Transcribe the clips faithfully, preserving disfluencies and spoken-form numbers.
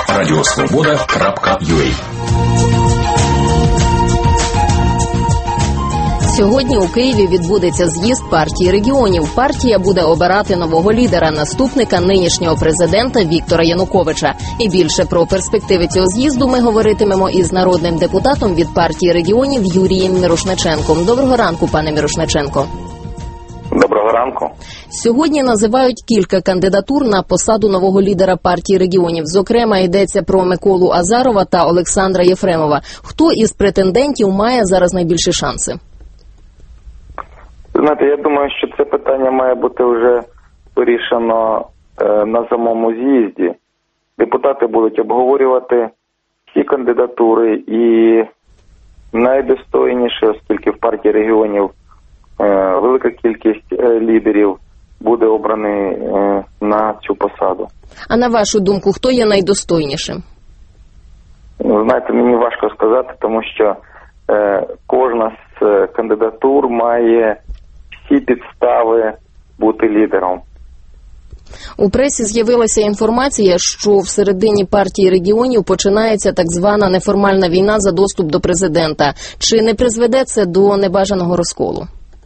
радіосвобода крапка ю а. Сьогодні у Києві відбудеться з'їзд партії регіонів. Партія буде обирати нового лідера, наступника нинішнього президента Віктора Януковича. І більше про перспективи цього з'їзду ми говоритимемо із народним депутатом від партії регіонів Юрієм Мірошниченком. Доброго ранку, пане Мірошниченко. Доброго ранку. Сьогодні називають кілька кандидатур на посаду нового лідера партії регіонів. Зокрема, йдеться про Миколу Азарова та Олександра Єфремова. Хто із претендентів має зараз найбільші шанси? Знаєте, я думаю, що це питання має бути вже вирішено е, на самому з'їзді. Депутати будуть обговорювати всі кандидатури і найдостойніші, оскільки в партії регіонів е, велика кількість е, лідерів буде обраний е, на цю посаду. А на вашу думку, хто є найдостойнішим? Знаєте, мені важко сказати, тому що е, кожна з е, кандидатур має всі підстави бути лідером. У пресі з'явилася інформація, що всередині партії регіонів починається так звана неформальна війна за доступ до президента. Чи не призведе це до небажаного розколу?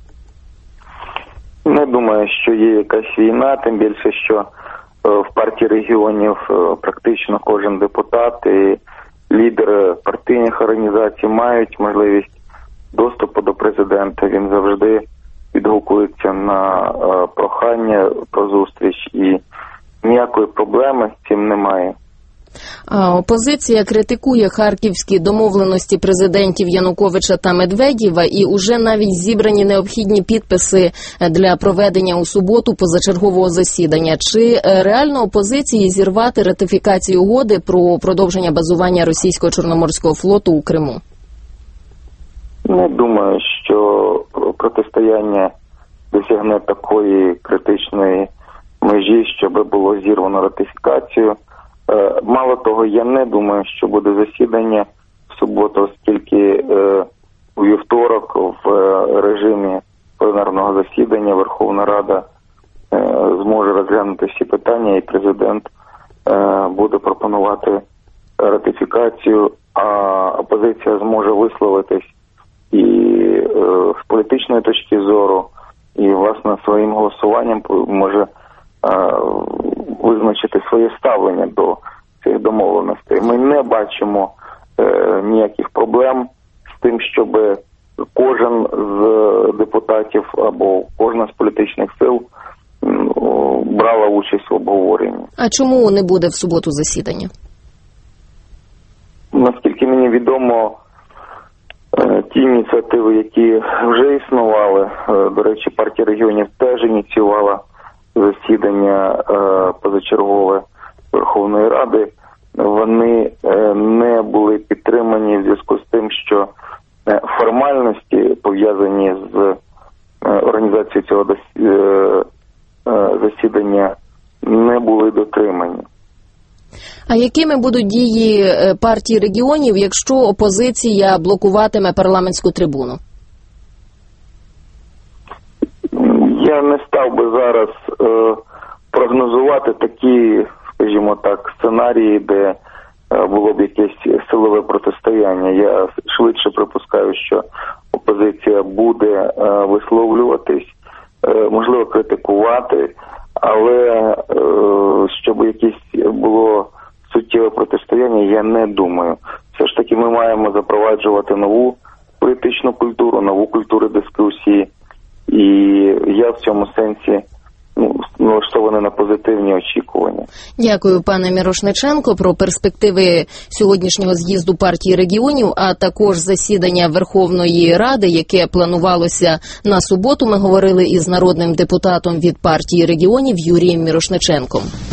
Не думаю, що є якась війна, тим більше, що в партії регіонів практично кожен депутат і лідери партійних організацій мають можливість доступу до президента. Він завжди відгукується на е, прохання про зустріч, і ніякої проблеми з цим немає. А, опозиція критикує харківські домовленості президентів Януковича та Медведєва, і уже навіть зібрані необхідні підписи для проведення у суботу позачергового засідання. Чи е, реально опозиції зірвати ратифікацію угоди про продовження базування російського Чорноморського флоту у Криму? Не думаю, що протистояння досягне такої критичної межі, щоб було зірвано ратифікацію. Мало того, я не думаю, що буде засідання в суботу, оскільки у вівторок в режимі пленарного засідання Верховна Рада зможе розглянути всі питання, і президент буде пропонувати ратифікацію, а опозиція зможе висловитись і е, з політичної точки зору, і, власне, своїм голосуванням може е, визначити своє ставлення до цих домовленостей. Ми не бачимо е, ніяких проблем з тим, щоб кожен з депутатів або кожна з політичних сил е, брала участь в обговоренні. А чому не буде в суботу засідання? Наскільки мені відомо, ті ініціативи, які вже існували, до речі, партія регіонів теж ініціювала засідання позачергове Верховної Ради, вони не були підтримані в зв'язку з тим, що формальності, пов'язані з організацією цього засідання, не були дотримані. А якими будуть дії партії регіонів, якщо опозиція блокуватиме парламентську трибуну? Я не став би зараз е, прогнозувати такі, скажімо так, сценарії, де е, було б якесь силове протистояння. Я швидше припускаю, що опозиція буде е, висловлюватись, е, можливо, критикувати, але е, щоб якесь було суттєве протистояння, я не думаю. Все ж таки ми маємо запроваджувати нову політичну культуру, нову культуру дискусії, і я в цьому сенсі ну, налаштований на позитивні очікування. Дякую, пане Мірошниченко. Про перспективи сьогоднішнього з'їзду партії регіонів, а також засідання Верховної Ради, яке планувалося на суботу, ми говорили із народним депутатом від партії регіонів Юрієм Мірошниченком.